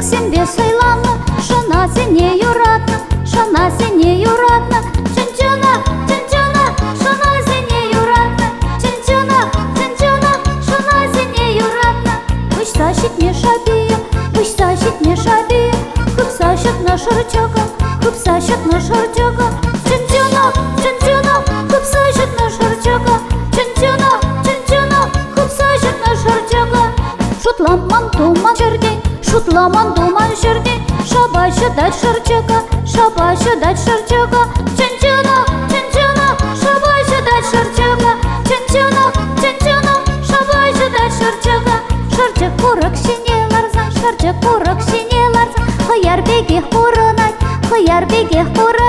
сенбе сайланны, шына сене юратны, шына сене юратны. Чынчына, чынчына, шына сене юратны, чынчына, чынчына, шына сене юратны. Пышса шитне шабия, пышса шитне шабия, хыпса шытны шырчага, хыпса шытны шырчага. Чынчына, чынчына, хыпса шытны шырчага, чынчына, чынчына, хыпса шытны шырчага. Шутламан туман жерде, шутламан туман жерде, шабашы дать шырчага, шабашы дать шырчага. Чынчына, чынчына, шабашы дать шырчага, чынчына, чынчына, шабашы дать шырчага. Шырчык курык сине ларзан, шырчык курык сине ларзан, хыяр беге хурынай, хыяр беге хурынай.